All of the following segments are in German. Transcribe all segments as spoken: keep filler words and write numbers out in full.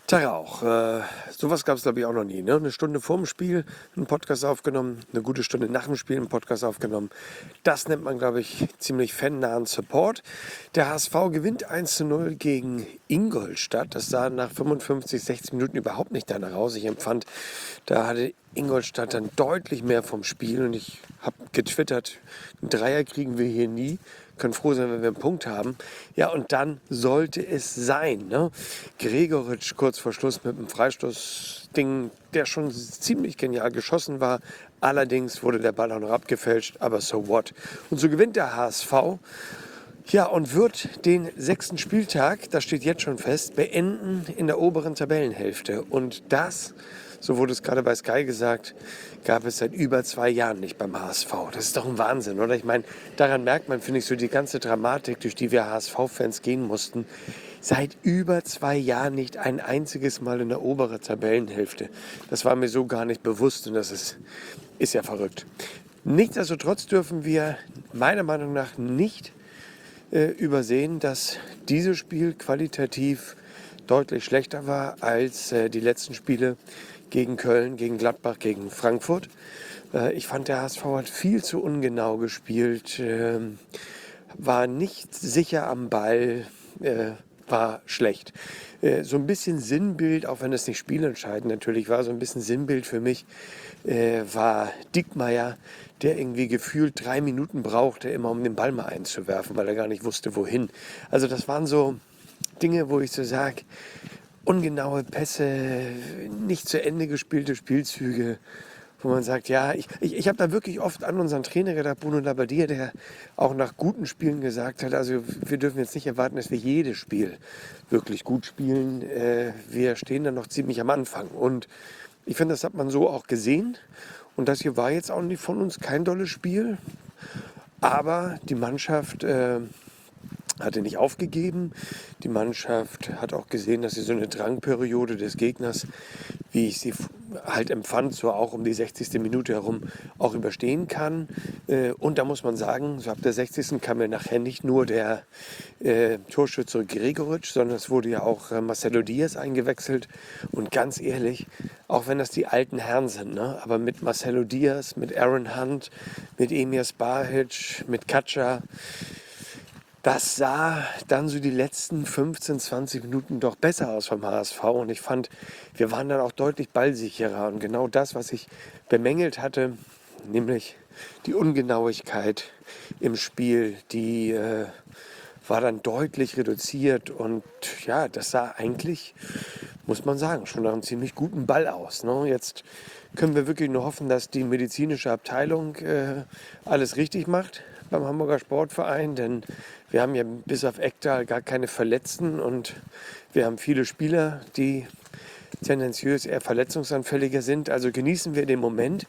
Tag auch. Äh, sowas gab es, glaube ich, auch noch nie. Ne? Eine Stunde vorm Spiel einen Podcast aufgenommen, eine gute Stunde nach dem Spiel einen Podcast aufgenommen. Das nennt man, glaube ich, ziemlich fannahen Support. Der H S V gewinnt eins zu null gegen Ingolstadt. Das sah nach fünfundfünfzig, sechzig Minuten überhaupt nicht danach aus. Ich empfand, da hatte Ingolstadt dann deutlich mehr vom Spiel. Und ich habe getwittert, einen Dreier kriegen wir hier nie. Können froh sein, wenn wir einen Punkt haben. Ja, und dann sollte es sein. Ne? Gregoritsch kurz vor Schluss mit einem Freistoßding, der schon ziemlich genial geschossen war. Allerdings wurde der Ball auch noch abgefälscht, aber so what. Und so gewinnt der H S V. Ja, und wird den sechsten Spieltag, das steht jetzt schon fest, beenden in der oberen Tabellenhälfte. Und das, so wurde es gerade bei Sky gesagt, gab es seit über zwei Jahren nicht beim H S V. Das ist doch ein Wahnsinn, oder? Ich meine, daran merkt man, finde ich, so die ganze Dramatik, durch die wir H S V-Fans gehen mussten. Seit über zwei Jahren nicht ein einziges Mal in der oberen Tabellenhälfte. Das war mir so gar nicht bewusst und das ist, ist ja verrückt. Nichtsdestotrotz dürfen wir meiner Meinung nach nicht äh, übersehen, dass dieses Spiel qualitativ deutlich schlechter war als äh, die letzten Spiele gegen Köln, gegen Gladbach, gegen Frankfurt. Äh, ich fand, der H S V hat viel zu ungenau gespielt, äh, war nicht sicher am Ball, äh, war schlecht. Äh, so ein bisschen Sinnbild, auch wenn es nicht spielentscheidend natürlich war, so ein bisschen Sinnbild für mich äh, war Dickmeyer, der irgendwie gefühlt drei Minuten brauchte, immer um den Ball mal einzuwerfen, weil er gar nicht wusste, wohin. Also das waren so Dinge, wo ich so sage, ungenaue Pässe, nicht zu Ende gespielte Spielzüge, wo man sagt, ja, ich, ich, ich habe da wirklich oft an unseren Trainer gedacht, Bruno Labbadia, der auch nach guten Spielen gesagt hat, also wir dürfen jetzt nicht erwarten, dass wir jedes Spiel wirklich gut spielen. Äh, wir stehen da noch ziemlich am Anfang. Und ich finde, das hat man so auch gesehen. Und das hier war jetzt auch nicht von uns kein dolles Spiel. Aber die Mannschaft äh, hatte nicht aufgegeben. Die Mannschaft hat auch gesehen, dass sie so eine Drangperiode des Gegners, wie ich sie halt empfand, so auch um die sechzigste Minute herum auch überstehen kann. Und da muss man sagen, so ab der sechzigsten kam ja nachher nicht nur der äh, Torschütze Gregoritsch, sondern es wurde ja auch äh, Marcelo Diaz eingewechselt. Und ganz ehrlich, auch wenn das die alten Herren sind, ne? Aber mit Marcelo Diaz, mit Aaron Hunt, mit Emir Spahic, mit Katscha, das sah dann so die letzten fünfzehn, zwanzig Minuten doch besser aus vom H S V. Und ich fand, wir waren dann auch deutlich ballsicherer. Und genau das, was ich bemängelt hatte, nämlich die Ungenauigkeit im Spiel, die äh, war dann deutlich reduziert. Und ja, das sah eigentlich, muss man sagen, schon nach einem ziemlich guten Ball aus. Ne? Jetzt können wir wirklich nur hoffen, dass die medizinische Abteilung äh, alles richtig macht beim Hamburger Sportverein, denn wir haben ja bis auf Ekdal gar keine Verletzten und wir haben viele Spieler, die tendenziös eher verletzungsanfälliger sind. Also genießen wir den Moment,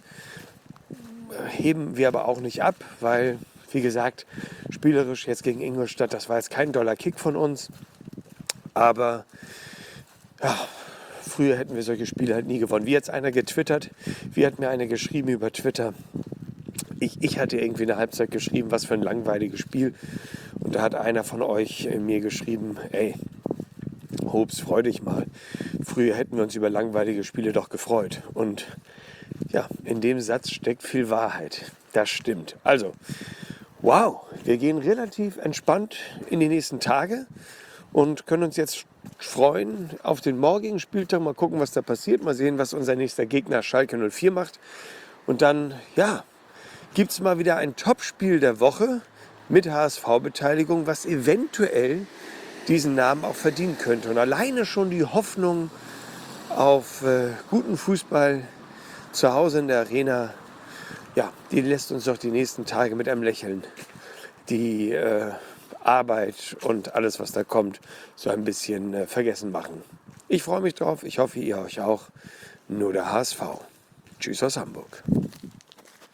heben wir aber auch nicht ab, weil, wie gesagt, spielerisch jetzt gegen Ingolstadt, das war jetzt kein doller Kick von uns, aber ja, früher hätten wir solche Spiele halt nie gewonnen. Wie jetzt einer getwittert, wie hat mir einer geschrieben über Twitter, Ich, ich hatte irgendwie in der Halbzeit geschrieben, was für ein langweiliges Spiel. Und da hat einer von euch äh, mir geschrieben, ey, Hobbs, freu dich mal. Früher hätten wir uns über langweilige Spiele doch gefreut. Und ja, in dem Satz steckt viel Wahrheit. Das stimmt. Also, wow, wir gehen relativ entspannt in die nächsten Tage und können uns jetzt freuen auf den morgigen Spieltag. Mal gucken, was da passiert. Mal sehen, was unser nächster Gegner Schalke null vier macht. Und dann, ja, gibt es mal wieder ein Topspiel der Woche mit H S V-Beteiligung, was eventuell diesen Namen auch verdienen könnte. Und alleine schon die Hoffnung auf äh, guten Fußball zu Hause in der Arena, ja, die lässt uns doch die nächsten Tage mit einem Lächeln die äh, Arbeit und alles, was da kommt, so ein bisschen äh, vergessen machen. Ich freue mich drauf, ich hoffe, ihr euch auch. Nur der H S V. Tschüss aus Hamburg.